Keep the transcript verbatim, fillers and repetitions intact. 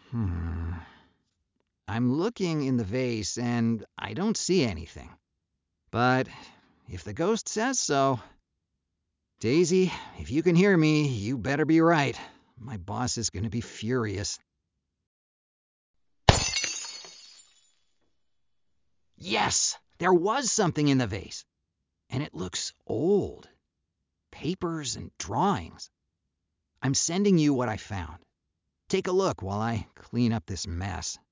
Hmm. I'm looking in the vase and I don't see anything. But if the ghost says so. Daisy, if you can hear me, you better be right. My boss is going to be furious. Yes, there was something in the vase. And it looks old. Papers and drawings. I'm sending you what I found. Take a look while I clean up this mess.